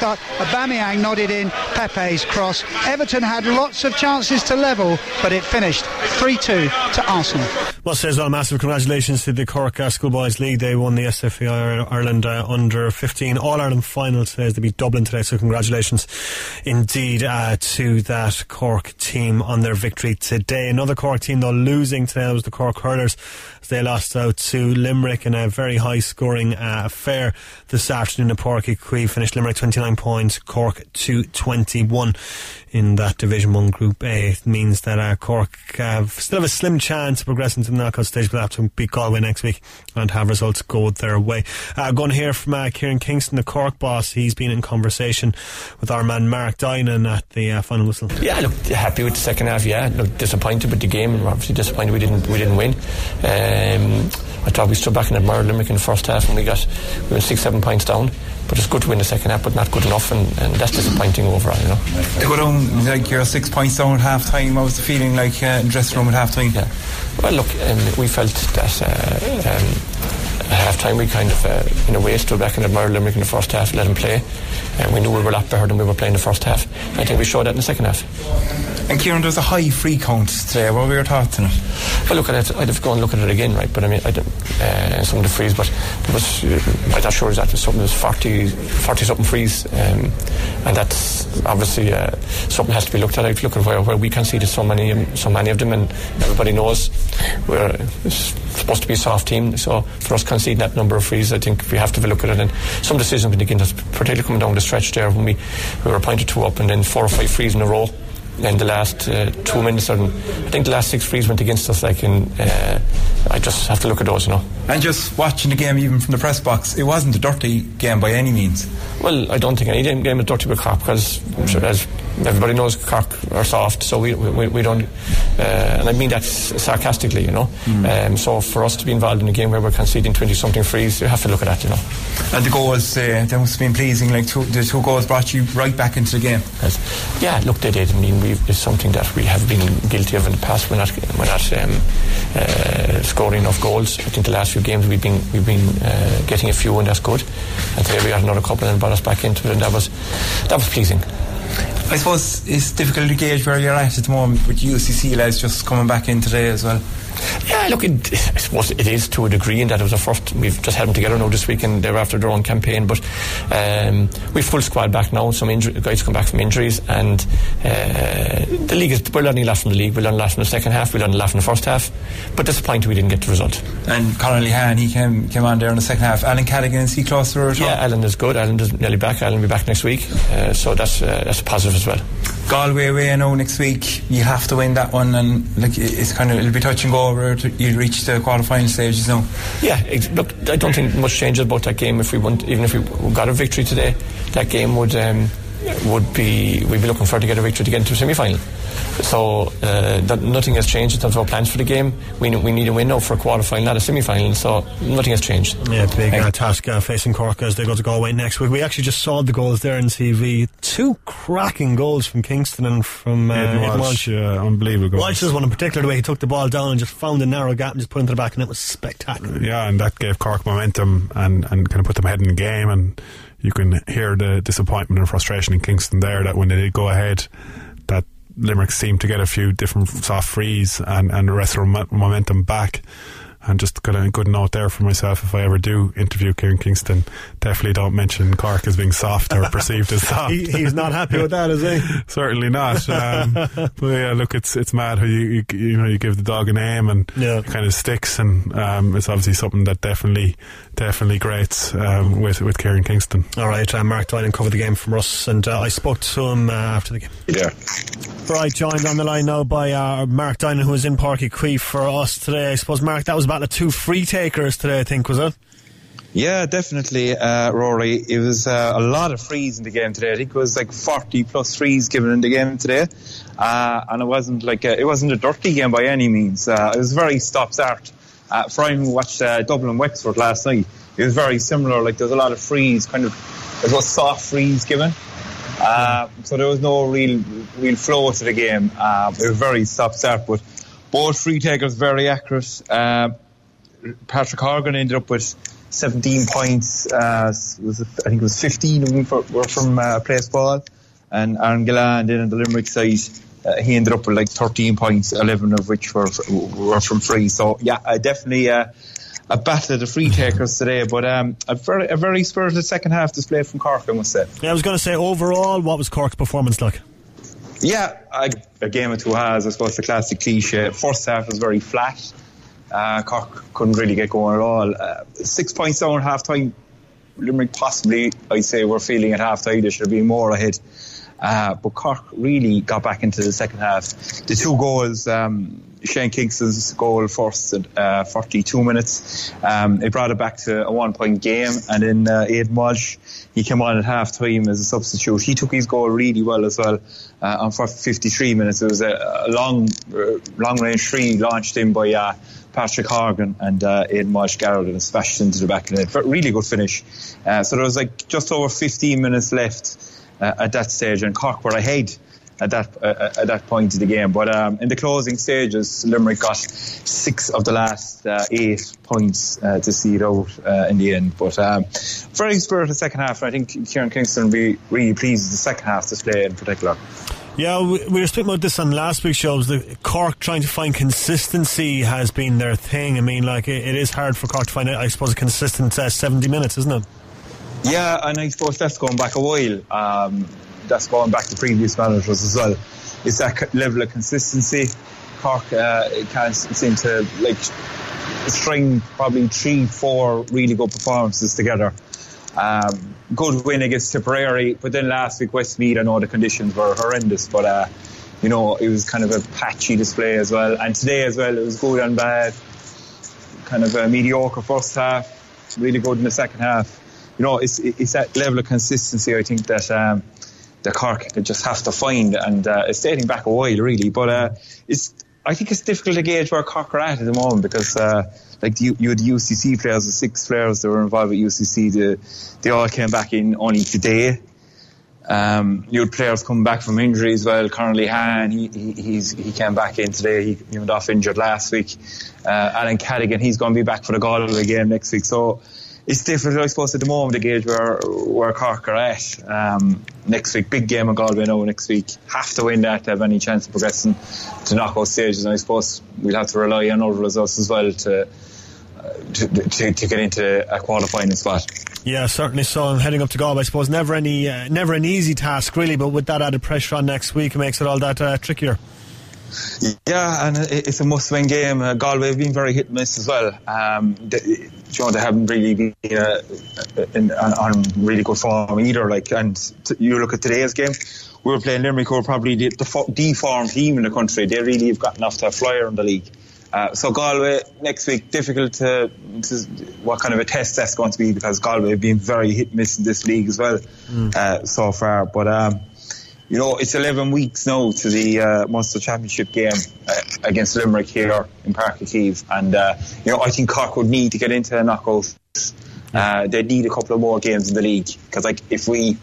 Aubameyang nodded in Pepe's cross. Everton had lots of chances to level, but it finished 3-2 to Arsenal. Must say as well, massive congratulations to the Cork Schoolboys League. They won the SFA Ireland under 15 All-Ireland final today as they beat Dublin today, so congratulations indeed to that Cork team on their victory today. Another Cork team though losing today was the Cork Hurlers. They lost out to Limerick in a very high scoring affair this afternoon at Páirc Uí Chaoimh. Finished Limerick 29 points, Cork 21 in that Division 1 Group A. It means that Cork still have a slim chance of progressing to the knockout stage, but they'll have to beat Galway next week and have results go their way. Going to hear from Kieran Kingston, the Cork boss. He's been in conversation with our man Mark Dinan at the final whistle. Yeah, look, happy with the second half. Yeah, look, disappointed with the game. We're obviously disappointed we didn't win. I thought we stood back and admired Limerick in the first half, and we were 6-7 points down. But it's good to win the second half, but not good enough, and that's disappointing overall, you know. To go down, like you're 6 points down at half time, what was the feeling like in the dressing room at half time? Yeah. Well, look, we felt that at half time we kind of, in a way, stood back and admired Limerick in the first half, let them play, and we knew we were a lot better than we were playing the first half. I think we showed that in the second half. And Kieran, there was a high free count today. What were your thoughts on it? Well, look, I'd have to go and look at it again, right? But I mean, some of the frees, but there was, I'm not sure exactly, something was 40 something frees, and that's obviously something has to be looked at. If you look at where we conceded so many of them, and everybody knows we're supposed to be a soft team, so for us conceding that number of frees, I think we have to have a look at it. And some decisions we begin, particularly coming down the stretch there when we were appointed 2 up and then 4 or 5 frees in a row. In the last 2 minutes, I think the last 6 frees went against us. I just have to look at those, you know. And just watching the game, even from the press box, it wasn't a dirty game by any means. Well, I don't think any game is dirty with Cork, because as everybody knows, Cork are soft, so we don't, and I mean that sarcastically, you know. So for us to be involved in a game where we're conceding 20-something frees, you have to look at that, you know. And the goals, they must have been pleasing. Like the 2 goals brought you right back into the game. Yeah, look, they did. I mean, it's something that we have been guilty of in the past. We're not scoring enough goals. I think the last few games we've been getting a few, and that's good. And today we got another couple and brought us back into it, and that was pleasing. I suppose it's difficult to gauge where you're at the moment with UCC lads just coming back in today as well. Yeah, look, I suppose it is to a degree, in that it was our first. We've just had them together now this week, and they're after their own campaign. But we've full squad back now. Some guys come back from injuries, and the league is. We're learning a lot from the league. We learned a lot from the second half. We learned a lot from the first half. But disappointed we didn't get the result. And Conor Lehan, he came on there in the second half. Alan Callaghan, is he closer? Yeah, Alan is good. Alan is nearly back. Alan will be back next week. So that's a positive as well. Galway away, I know next week you have to win that one, and it's kind of, it'll be touch and go over to you reach the quarter-final stages now. Yeah, look, I don't think much changes about that game. If we won, even if we got a victory today, that game we'd be looking for to get a victory to get into a semi-final. So nothing has changed in terms of our plans for the game. We need a win now for a quarter-final, not a semi-final, so nothing has changed. Yeah, big task facing Cork as they go to Galway next week. We actually just saw the goals there on TV. 2 cracking goals from Kingston and from Walsh. Unbelievable goals. Walsh was one in particular, the way he took the ball down and just found a narrow gap and just put it into the back, and it was spectacular. Yeah, and that gave Cork momentum and kind of put them ahead in the game, and you can hear the disappointment and frustration in Kingston there, that when they did go ahead, that Limerick seemed to get a few different soft frees and wrest their momentum back. And just got a good note there for myself, if I ever do interview Kieran Kingston, definitely don't mention Cork as being soft or perceived as soft. He's not happy with that, is he? Certainly not. But yeah, look, it's mad how you give the dog a name and it kind of sticks, and it's obviously something that definitely grates with Kieran Kingston. Alright, Mark Dinan covered the game from us, and I spoke to him after the game. Yeah. Right, joined on the line now by Mark Dinan, who was in Páirc Uí Chaoimh for us today. I suppose, Mark, that was about the 2 free takers today, I think, was it? Yeah, definitely, Rory. It was a lot of frees in the game today. I think it was like 40 plus frees given in the game today, and it wasn't a dirty game by any means. It was very stop-start. For anyone who watched Dublin Wexford last night, it was very similar. Like, there's a lot of frees, kind of, there was soft frees given. So there was no real flow to the game. It was very stop-start, but both free takers very accurate. Patrick Horgan ended up with 17 points. I think it was 15 of them were from place ball, and Aaron Gillan then on the Limerick side, he ended up with like 13 points, 11 of which were from free. So yeah, definitely a battle of the free takers today, but a very spirited second half display from Cork, I must say. Yeah, I was going to say, overall, what was Cork's performance like? Yeah, a game of two halves, I suppose, the classic cliche. First half was very flat. Cork couldn't really get going at all. 6 points down at half time. Limerick possibly, I'd say, were feeling at half time there should have been more ahead. But Cork really got back into the second half. The two goals, Shane Kingston's goal first at 42 minutes, it brought it back to a 1 point game, and then Aidan Walsh, he came on at half time as a substitute. He took his goal really well as well on 53 minutes. It was a long range free launched in by Patrick Horgan, and Aidan Walsh garrowed and smashed into the back of the net. Really good finish. So there was like just over 15 minutes left at that stage, and Cork were ahead at that point of the game. But in the closing stages, Limerick got 6 of the last 8 points to see it out in the end. But very spirited second half, and I think Kieran Kingston will be really pleased with the second half display in particular. Yeah, we were speaking about this on last week's shows. The Cork trying to find consistency has been their thing. I mean, like, it is hard for Cork to find, I suppose, a consistent 70 minutes, isn't it? Yeah, and I suppose that's going back a while. That's going back to previous managers as well. It's that level of consistency. Cork can't seem to string probably 3-4 really good performances together. Good win against Tipperary, but then last week Westmeath, I know the conditions were horrendous, but it was kind of a patchy display as well. And today as well, it was good and bad. Kind of a mediocre first half, really good in the second half. It's that level of consistency, I think, that the Cork just have to find, and it's dating back a while really, but I think it's difficult to gauge where Cork are at the moment, because you had UCC players, the 6 players that were involved with UCC, they all came back in only today. You had players coming back from injury as well. Currently Han, he came back in today. He went off injured last week. Alan Cadigan, he's going to be back for the Galway game next week. So it's difficult, I suppose, at the moment to gauge where Cork are at. Next week, big game of Galway now next week. Have to win that to have any chance of progressing to knockout stages. And I suppose we'll have to rely on other results as well to get into a qualifying spot. Yeah, certainly so. And heading up to Galway, I suppose, never an easy task really, but with that added pressure on next week, it makes it all that trickier. Yeah, and it's a must-win game. Galway have been very hit and miss as well. They haven't really been on really good form either. You look at today's game, we were playing Limerick, who are probably the deformed team in the country. They really have gotten off to a flyer in the league. So Galway next week, difficult to what kind of a test that's going to be, because Galway have been very hit and miss in this league as well so far. But it's 11 weeks now to the Munster Championship game against Limerick here in Páirc Uí Chaoimh, and I think Cork would need to get into a knockout. They need a couple of more games in the league, because if we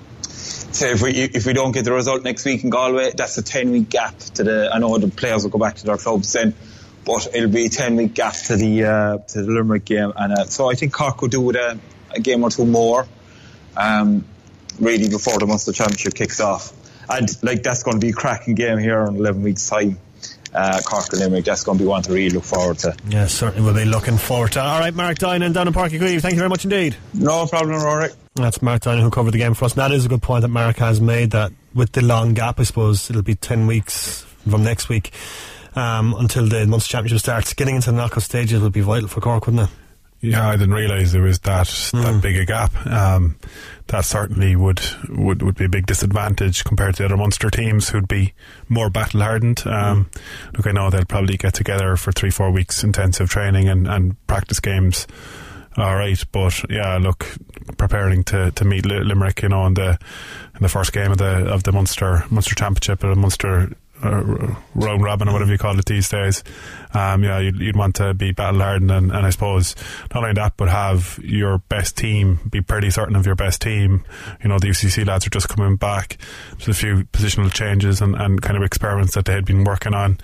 don't get the result next week in Galway, that's a 10-week gap to I know the players will go back to their clubs then, but it'll be a 10-week gap to the Limerick game, and so I think Cork could do with a game or two more. Really before the Munster Championship kicks off, and that's going to be a cracking game here in 11 weeks time. Cork and Limerick, that's going to be one to really look forward to. Yeah, certainly we'll be looking forward to. Alright, Mark Dinan down in Páirc Uí Chaoimh, thank you very much indeed. No problem, Rory. That's Mark Dinan who covered the game for us. And that is a good point that Mark has made, that with the long gap, I suppose it'll be 10 weeks from next week until the Munster Championship starts. Getting into the knockout stages would be vital for Cork, wouldn't it? Yeah, I didn't realise there was that big a gap. That certainly would be a big disadvantage compared to the other Munster teams who'd be more battle hardened. Look, I know they'll probably get together for 3-4 weeks intensive training and practice games. All right, but yeah, look, preparing to meet Limerick, in the first game of the Munster Championship, or the Munster round robin, or whatever you call it these days. You'd want to be battle hardened, and I suppose not only that, but have your best team, be pretty certain of your best team. The UCC lads are just coming back. There's a few positional changes and kind of experiments that they had been working on.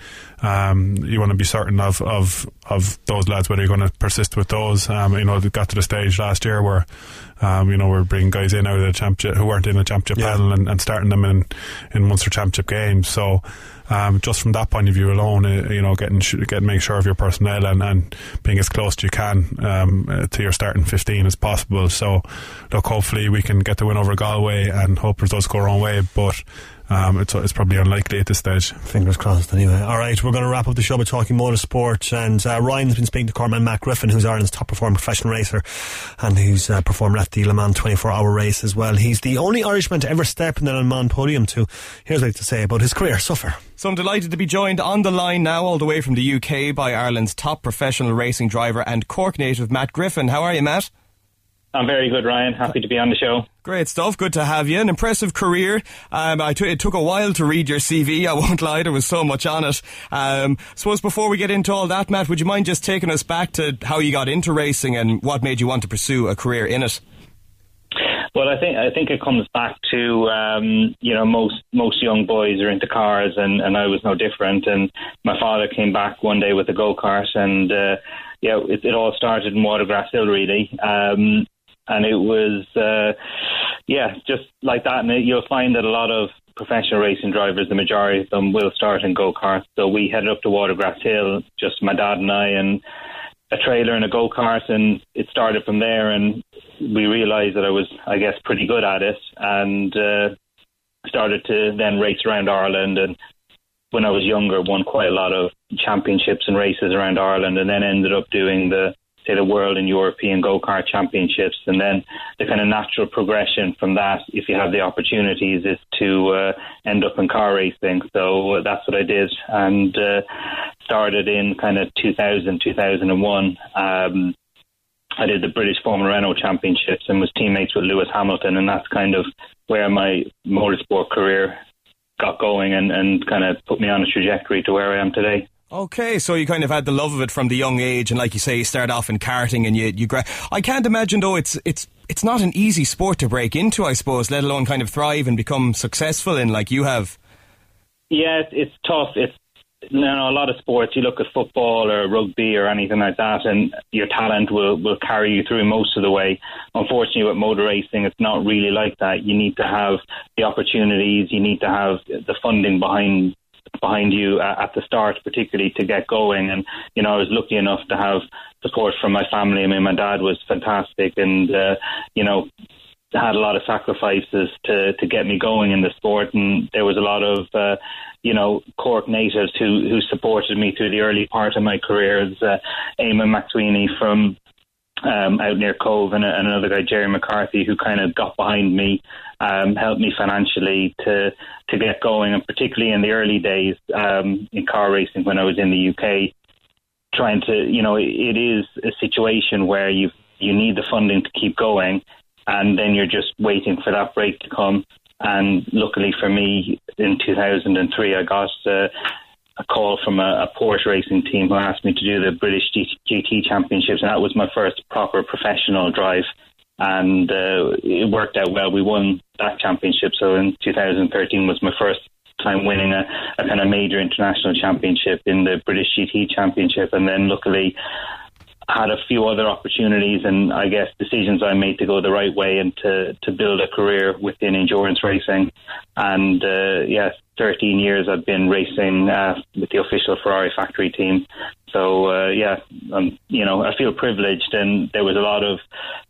you want to be certain of those lads, whether you're going to persist with those. They got to the stage last year where we're bringing guys in out of the championship who weren't in the championship panel and starting them in Munster championship games. So just from that point of view alone, make sure of your personnel and being as close as you can to your starting 15 as possible. So look, hopefully we can get the win over Galway and hope results go our own way, but it's probably unlikely at this stage. Fingers crossed anyway. Alright, we're going to wrap up the show by talking motorsport, and Ryan's been speaking to Corkman Matt Griffin, who's Ireland's top performing professional racer and who's performed at the Le Mans 24-hour race as well. He's the only Irishman to ever step in the Le Mans podium too. Here's what he had to say about his career so far. So I'm delighted to be joined on the line now all the way from the UK by Ireland's top professional racing driver and Cork native Matt Griffin. How are you, Matt? I'm very good, Ryan. Happy to be on the show. Great stuff. Good to have you. An impressive career. It took a while to read your CV. I won't lie. There was so much on it. Suppose before we get into all that, Matt, would you mind just taking us back to how you got into racing and what made you want to pursue a career in it? Well, I think it comes back to most young boys are into cars, and I was no different. And my father came back one day with a go-kart, and it all started in Watergrass Hill, really. And it was just like that. And you'll find that a lot of professional racing drivers, the majority of them, will start in go-karts. So we headed up to Watergrass Hill, just my dad and I, and a trailer and a go-kart, and it started from there. And we realised that I was, I guess, pretty good at it, and started to then race around Ireland. And when I was younger, won quite a lot of championships and races around Ireland, and then ended up doing the World and European go-kart championships. And then the kind of natural progression from that, if you have the opportunities, is to end up in car racing. So that's what I did, and started in kind of 2000, 2001. I did the British Formula Renault Championships and was teammates with Lewis Hamilton, and that's kind of where my motorsport career got going and kind of put me on a trajectory to where I am today. Okay, so you kind of had the love of it from the young age, and like you say, you start off in karting, and I can't imagine though it's not an easy sport to break into, I suppose, let alone kind of thrive and become successful in like you have. Yeah, it's tough. It's a lot of sports. You look at football or rugby or anything like that, and your talent will carry you through most of the way. Unfortunately, with motor racing, it's not really like that. You need to have the opportunities. You need to have the funding behind you at the start, particularly to get going. And I was lucky enough to have support from my family. I mean, my dad was fantastic, and had a lot of sacrifices to get me going in the sport. And there was a lot of Cork natives who supported me through the early part of my career. There's Eamon McSweeney from out near Cove, and another guy, Jerry McCarthy, who kind of got behind me, helped me financially to get going, and particularly in the early days in car racing when I was in the UK, trying to, it is a situation where you need the funding to keep going, and then you're just waiting for that break to come. And luckily for me, in 2003, I got a call from a Porsche racing team who asked me to do the British GT Championships, and that was my first proper professional drive, and it worked out well. We won that championship, so in 2013 was my first time winning a kind of major international championship in the British GT Championship, and then luckily had a few other opportunities and I guess decisions I made to go the right way and to build a career within endurance racing. And 13 years I've been racing with the official Ferrari factory team. So I feel privileged, and there was a lot of,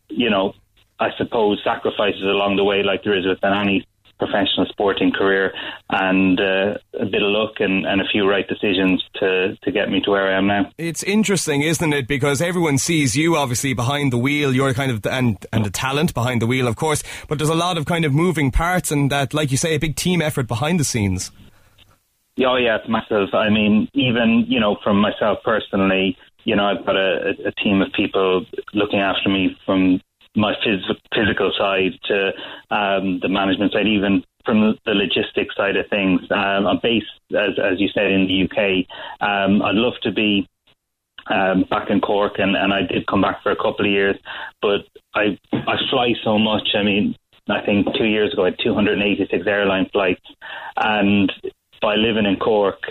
I suppose, sacrifices along the way, like there is with any professional sporting career, and a bit of luck and a few right decisions to get me to where I am now. It's interesting, isn't it? Because everyone sees you obviously behind the wheel. You're kind of and the talent behind the wheel, of course, but there's a lot of kind of moving parts, and that, like you say, a big team effort behind the scenes. Oh yeah, it's massive. I mean, even from myself personally, I've got a team of people looking after me from my physical side to the management side, even from the logistics side of things. I'm based, as you said, in the UK. I'd love to be back in Cork, and I did come back for a couple of years, but I fly so much. I mean, I think 2 years ago I had 286 airline flights, and by living in Cork,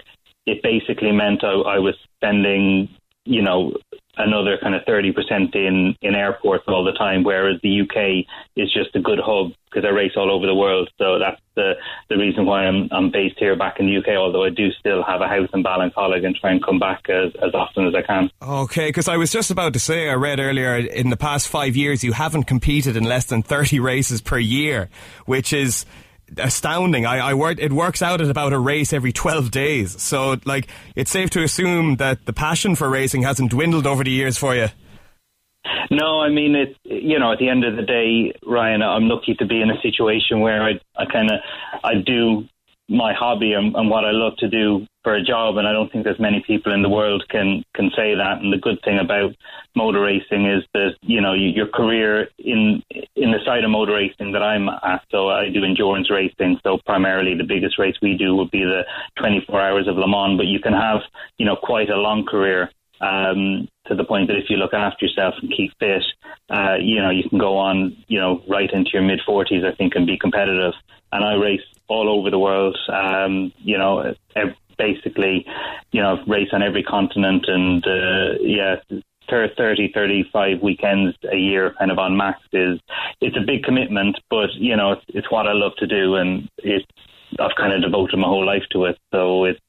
it basically meant I was spending, another kind of 30% in airports all the time, whereas the UK is just a good hub because I race all over the world. So that's the reason why I'm based here back in the UK, although I do still have a house in Ballincollig and try and come back as often as I can. Okay, because I was just about to say, I read earlier, in the past 5 years you haven't competed in less than 30 races per year, which is astounding. It works out at about a race every 12 days. So, it's safe to assume that the passion for racing hasn't dwindled over the years for you. No, I mean, at the end of the day, Ryan, I'm lucky to be in a situation where I do my hobby and what I love to do for a job, and I don't think there's many people in the world can say that. And the good thing about motor racing is that, your career in the side of motor racing that I'm at, so I do endurance racing, so primarily the biggest race we do would be the 24 Hours of Le Mans, but you can have, quite a long career, to the point that if you look after yourself and keep fit, you can go on, right into your mid-40s, I think, and be competitive. And I race all over the world, basically, race on every continent, and 30, 35 weekends a year kind of on max it's a big commitment, but, it's what I love to do, and I've kind of devoted my whole life to it. So it's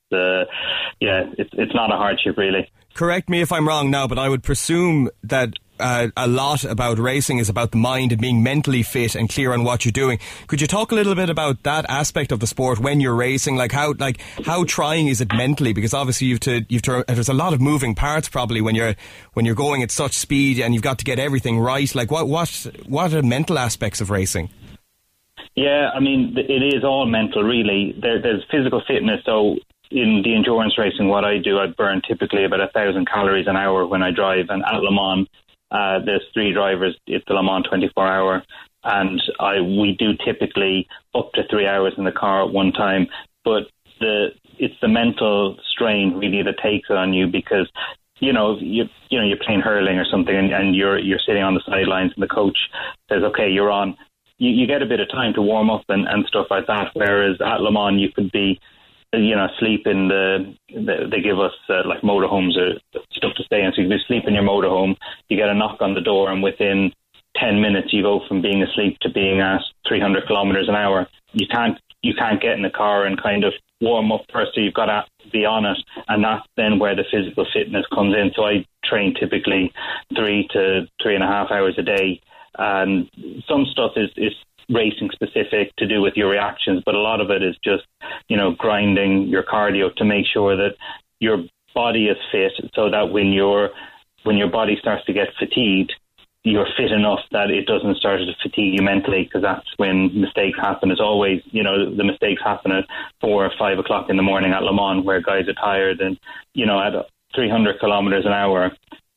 not a hardship, really. Correct me if I'm wrong now, but I would presume that a lot about racing is about the mind and being mentally fit and clear on what you're doing. Could you talk a little bit about that aspect of the sport when you're racing? How trying is it mentally? Because obviously there's a lot of moving parts probably when you're going at such speed and you've got to get everything right. What are mental aspects of racing? Yeah, I mean, it is all mental, really. There's physical fitness, so in the endurance racing, what I do, I burn typically about 1,000 calories an hour when I drive. And at Le Mans, there's 3 drivers. It's the Le Mans 24 hour. And we do typically up to 3 hours in the car at one time. But it's the mental strain really that takes it on you, because you're playing hurling or something, and you're sitting on the sidelines, and the coach says, okay, you're on. You get a bit of time to warm up and stuff like that. Whereas at Le Mans, you could be sleep in they give us motorhomes or stuff to stay in. So you can sleep in your motorhome, you get a knock on the door, and within 10 minutes you go from being asleep to being at 300 kilometres an hour. You can't get in the car and kind of warm up first, so you've got to be on it, and that's then where the physical fitness comes in. So I train typically 3 to 3.5 hours a day, and some stuff is racing specific to do with your reactions, but a lot of it is just grinding your cardio to make sure that your body is fit, so that when your body starts to get fatigued, you're fit enough that it doesn't start to fatigue you mentally, because that's when mistakes happen. As always, the mistakes happen at 4 or 5 o'clock in the morning at Le Mans, where guys are tired, and at 300 kilometers an hour,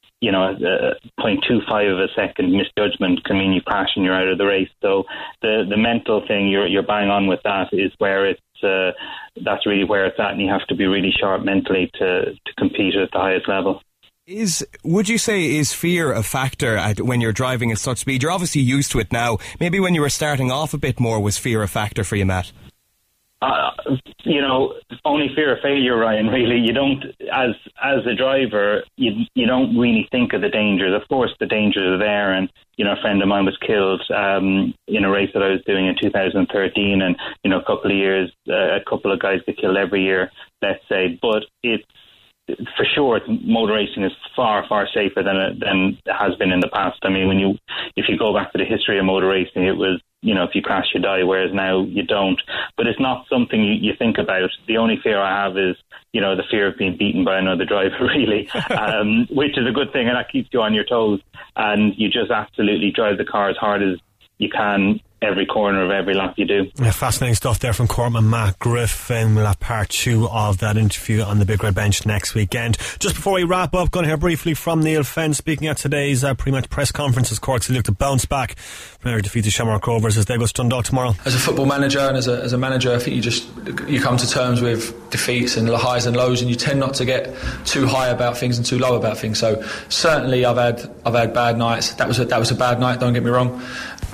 0.25 of a second misjudgment can mean you crash and you're out of the race. So the mental thing, you're bang on with that, is where that's really where it's at, and you have to be really sharp mentally to compete at the highest level. Would you say, is fear a factor when you're driving at such speed? You're obviously used to it now. Maybe when you were starting off a bit more, was fear a factor for you, Matt? Only fear of failure, Ryan. Really, you don't, as a driver, you don't really think of the dangers. Of course, the dangers are there, and a friend of mine was killed in a race that I was doing in 2013, and a couple of years, a couple of guys get killed every year, let's say. But it's for sure, motor racing is far, far safer than it has been in the past. I mean, if you go back to the history of motor racing, it was, if you crash, you die, whereas now you don't. But it's not something you think about. The only fear I have is, the fear of being beaten by another driver, really, which is a good thing, and that keeps you on your toes. And you just absolutely drive the car as hard as you can every corner of every lap you do. Yeah, fascinating stuff there from Corman Matt Griffin. We'll have part 2 of that interview on the Big Red Bench next weekend. Just before we wrap up, going to hear briefly from Neil Fenn speaking at today's pre-match press conference as Cork look to bounce back from their defeat to Shamrock Rovers as they go to Dundalk tomorrow. As a football manager and as a manager, I think you come to terms with defeats and highs and lows, and you tend not to get too high about things and too low about things. So certainly I've had bad nights. That was a bad night, don't get me wrong.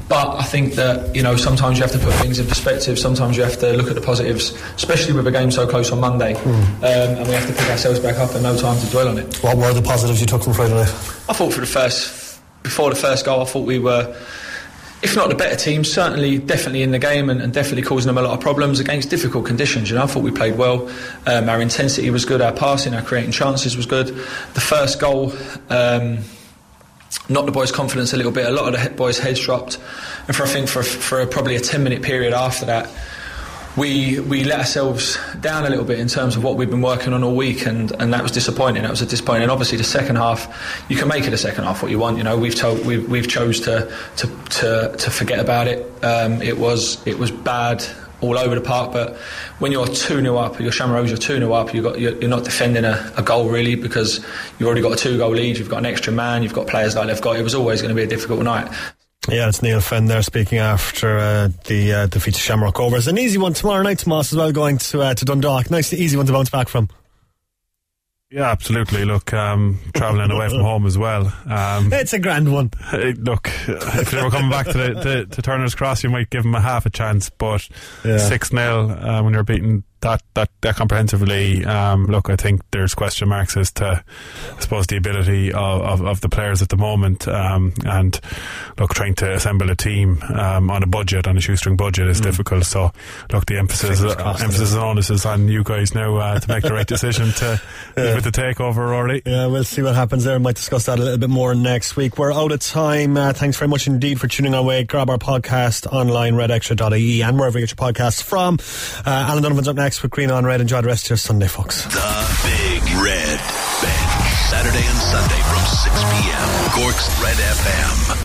But I think that, sometimes you have to put things in perspective. Sometimes you have to look at the positives, especially with a game so close on Monday. And we have to pick ourselves back up and no time to dwell on it. What were the positives you took from Friday night? I thought before the first goal, I thought we were, if not the better team, definitely in the game and definitely causing them a lot of problems against difficult conditions. I thought we played well. Our intensity was good, our passing, our creating chances was good. The first goal knocked the boys' confidence a little bit. A lot of the boys' heads dropped, and for probably a 10-minute period after that, we let ourselves down a little bit in terms of what we've been working on all week, and that was disappointing. That was a disappointing. Obviously, the second half, you can make it a second half what you want. We've chose to forget about it. It was bad all over the park, but when you're 2-0 up, you're Shamrose, you're 2-0 up, you're not defending a goal really, because you've already got a 2-goal lead, you've got an extra man, you've got players like they've got. It was always going to be a difficult night. Yeah, it's Neil Fenn there speaking after the defeat to Shamrock Rovers. An easy one tomorrow night, Tomas, as well, going to Dundalk. Nice, easy one to bounce back from. Yeah, absolutely. Look, travelling away from home as well. It's a grand one. Look, if they were coming back to Turner's Cross, you might give them a half a chance, but 6-0 when you're beaten that comprehensively, look, I think there's question marks as to, I suppose, the ability of the players at the moment, and look, trying to assemble a team on a shoestring budget is difficult. So look, the emphasis and onus is on you guys now to make the right decision to with the takeover, Rory. Yeah, we'll see what happens there. We might discuss that a little bit more next week. We're out of time. Thanks very much indeed for tuning our way. Grab our podcast online, redextra.ie, and wherever you get your podcasts from. Alan Donovan's up next with Green on Red. Enjoy the rest of your Sunday, folks. The Big Red Bench, Saturday and Sunday from 6 p.m. Cork's Red FM.